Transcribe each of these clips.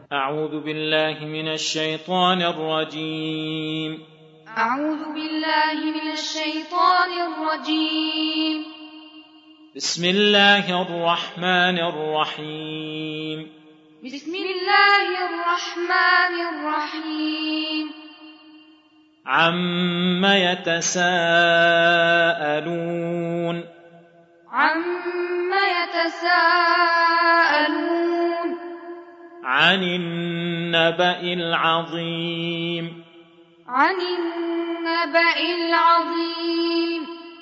أعوذ بالله من الشيطان الرجيم. أعوذ بالله من الشيطان الرجيم. بسم الله الرحمن الرحيم. بسم الله الرحمن الرحيم. عم يتساءلون. عم يتساءلون. عن النبأ العظيم. عن النبأ العظيم.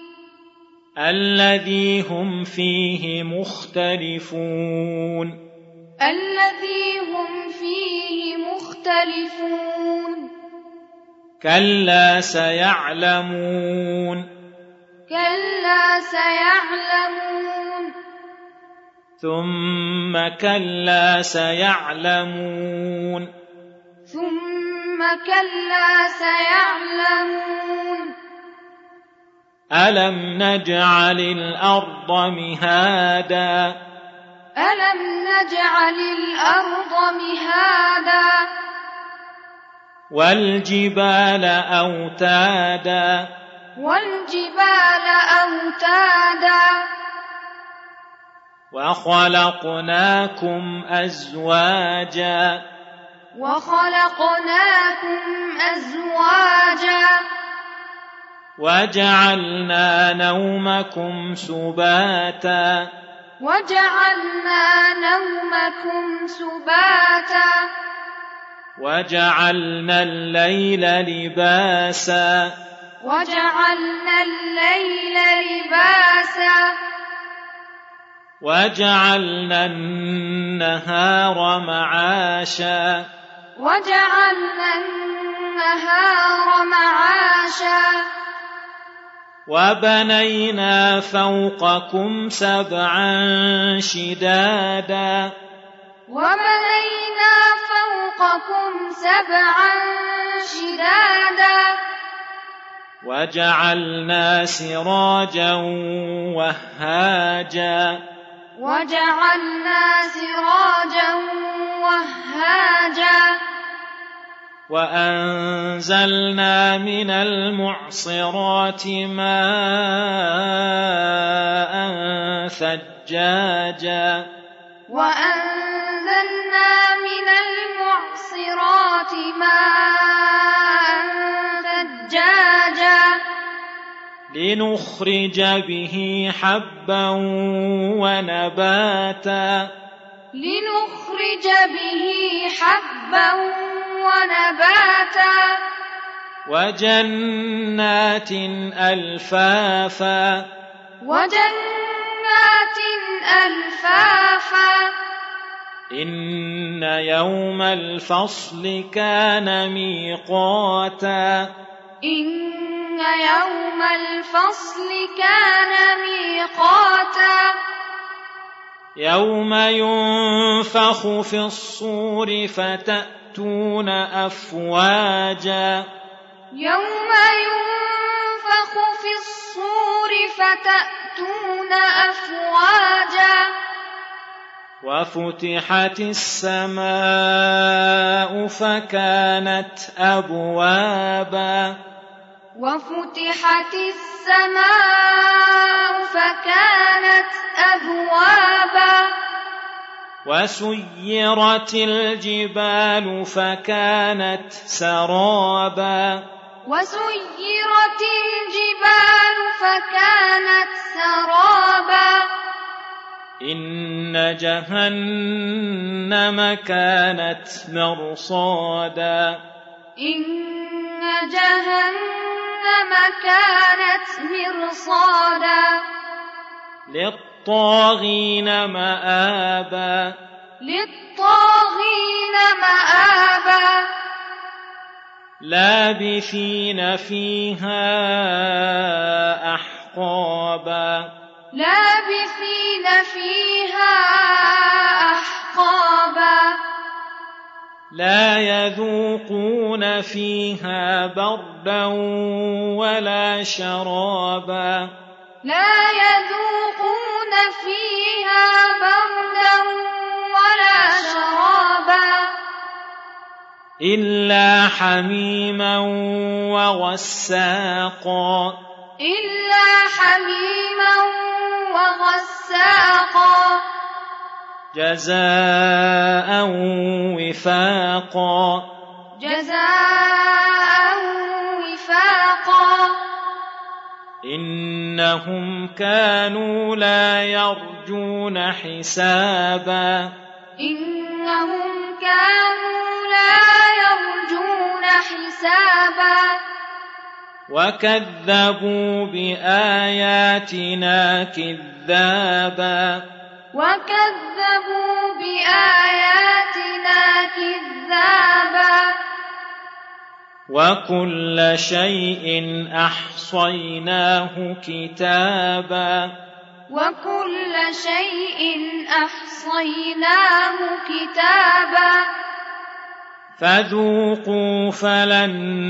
الذي هم فيه مختلفون. الذي هم فيه مختلفون. كلا سيعلمون. كلا سيعلمون. ثم كلا سيعلمون. ثم كلا سيعلمون. ألم نجعل الأرض مهادا. ألم نجعل الأرض مهادا. والجبال أوتادا. والجبال أوتادا. وخلقناكم أزواجا. وخلقناكم أزواجا. وجعلنا نومكم سباتا. وجعلنا نومكم سباتا. وجعلنا الليل لباسا. وجعلنا الليل لباسا. وجعلنا النهار معاشا. وجعلنا النهار معاشا. وبنينا فوقكم سبعا شدادا. وبنينا فوقكم سبعا شدادا. وجعلنا سراجا وهاجا. وجعلنا سراجا وهاجا. وأنزلنا من المعصرات ماء ثجاجا. وأنزلنا من المعصرات ماء ثجاجا. لنخرج به حبا ونباتا. لنخرج به حبا ونباتا. وجنات ألفافا. وجنات ألفافا. إن يوم الفصل كان ميقاتا. إن يوم الفصل كان ميقاتا. يوم ينفخ في الصور فتأتون أفواجا. يوم ينفخ في الصور فتأتون أفواجا. وفتحت السماء فكانت أبوابا. وفتحت السماء فكانت أبوابا. وسيرت الجبال فكانت سرابا. وسيرت الجبال فكانت سرابا. إن جهنم كانت مرصادا. إن جهنم كانت مرصادا. للطاغين مآبا. للطاغين مآبا. لابثين فيها أحقابا. لابثين فيها أحقابا. لا يذوقون فيها بردا ولا شرابا. لا يذوقون فيها بردا ولا شرابا. إلا حميما وغساقا إلا حميما وغساقا جزاء وفاقا جزاء وفاقا إنهم كانوا لا يرجون حسابا إنهم كانوا لا يرجون حسابا وكذبوا بآياتنا كذابا وكذبوا بآياتنا كذابا وكل شيء أحصيناه كتابا وكل شيء أحصيناه كتابا فذوقوا فلن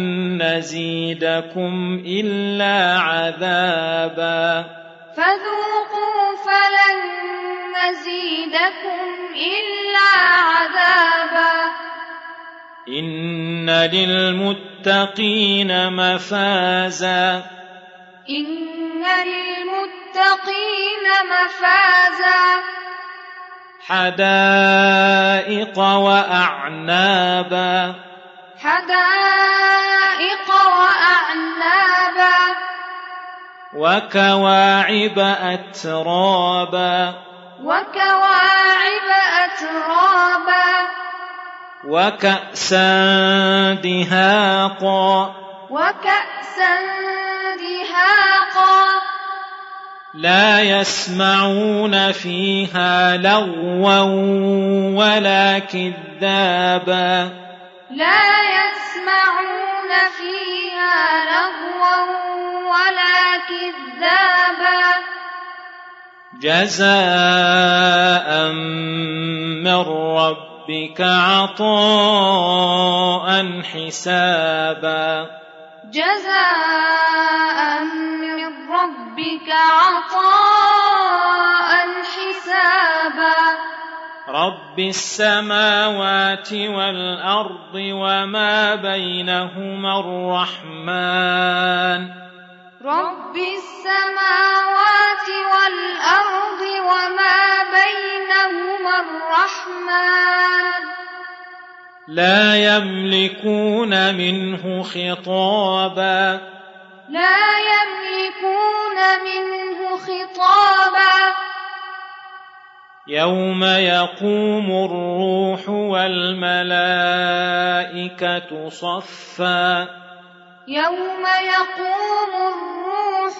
نزيدكم إلا عذابا فذوقوا فلن نزيدكم إلا عذابا إن للمتقين مفازا إن للمتقين مفازا حدائق وأعنابا حدائق وأعنابا وكواعب أترابا وكواعب أترابا وكأسا دهاقا وكأسا دهاقا لا يسمعون فيها لغوا ولا كذابا لا يسمعون فيها لغوا ولا كذابا جزاء من ربك عطاء حسابا جزاء من ربك عطاء حسابا رب السماوات والأرض وما بينهما الرحمن رب السماوات والأرض وما بينهما الرحمن لا يملكون منه خطابا لا يملكون منه خطابا يوم يقوم الروح والملائكة صفا يوم يقوم الروح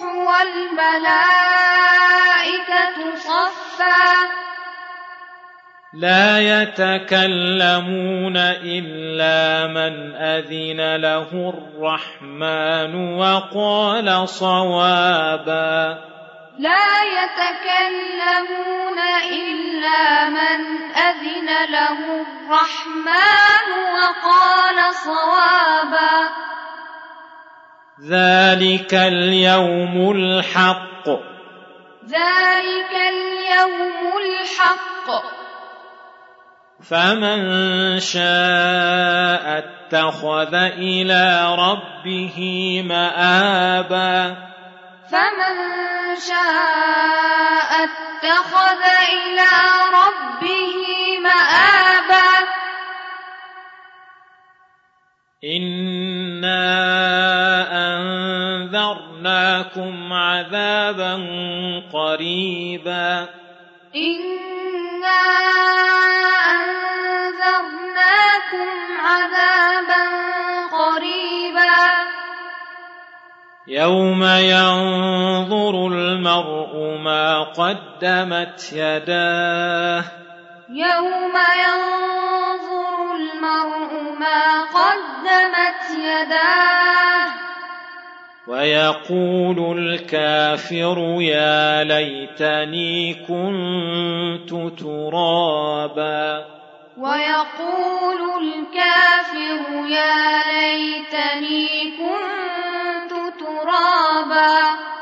والملائكة صفا لا يتكلمون إلا من أذن له الرحمن وقال صوابا لا يتكلمون إلا من أذن له الرحمن وقال صوابا ذلك اليوم الحق ذلك اليوم الحق فمن شاء اتخذ إلى ربه مآبا فمن شاء اتخذ إلى ربه مآبا إنا أنذرناكم عذابا قريبا إنا أنذرناكم عذابا قريبا يوم ينظر المرء ما قدمت يداه يوم ينظر المرء ما قدمت يداه ويقول الكافر يا ليتني كنت ترابا ويقول الكافر يا ليتني كنت ترابا